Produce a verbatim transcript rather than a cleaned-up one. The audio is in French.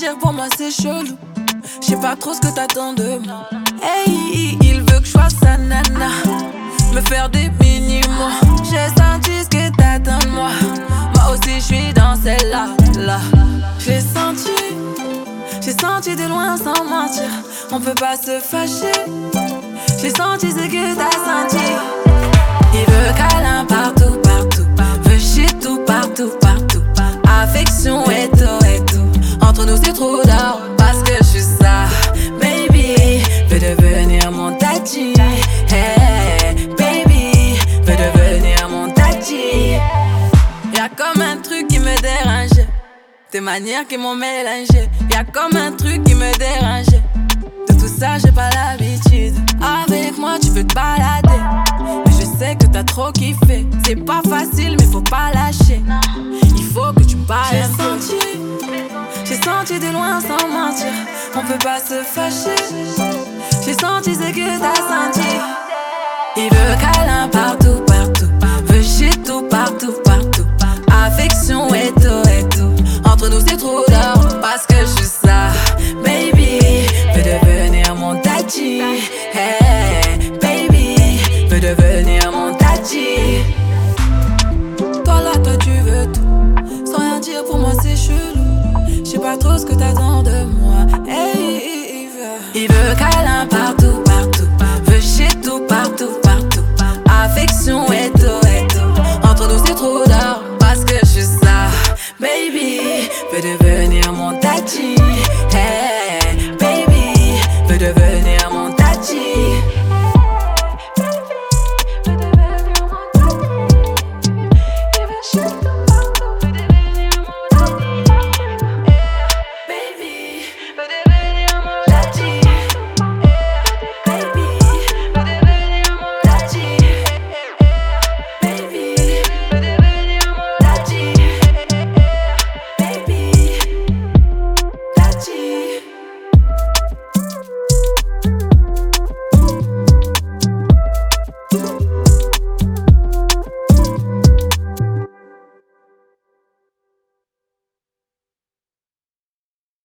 dire, pour moi c'est chelou. J'sais pas trop ce que t'attends de moi. Hey, il veut que je sois sa nana, me faire des mini-mots. J'ai senti ce que t'attends de moi. Moi aussi j'suis dans celle-là, là. J'ai senti, j'ai senti de loin sans mentir. On peut pas se fâcher. J'ai senti ce que t'as senti. Il veut câlin partout, partout. Veut shit tout, partout, partout. Affection et tout, et tout. Entre nous c'est trop d'or, parce que je suis ça. Baby, veut devenir mon tati. Hey, baby, veut devenir mon tati. Y'a comme un truc qui me dérange, tes manières qui m'ont mélangé. Y'a comme un truc qui me dérange. De tout ça j'ai pas l'habitude. Avec moi tu peux te balader, mais je sais que t'as trop kiffé. C'est pas facile mais faut pas lâcher. Il faut que tu me parles. J'ai senti, j'ai senti de loin sans mentir. On peut pas se fâcher. J'ai senti ce que t'as senti. Il veut câlin partout, partout. Veut shit tout, partout, partout. Affection et tout, et tout. Entre nous c'est trop d'or, parce que je suis ça. Baby, veut devenir mon tati. Hey, baby, veut devenir mon tati. Toi là, toi tu veux tout, sans rien dire pour moi c'est chelou. J'sais pas trop ce que t'attends de moi. Hey, il veut, il veut câlin partout, partout. Veut shit tout, partout, partout. Affection et tout, et tout. Entre nous c'est trop d'or, parce que je suis ça. Baby, veut devenir mon tati. Hey, baby, veut devenir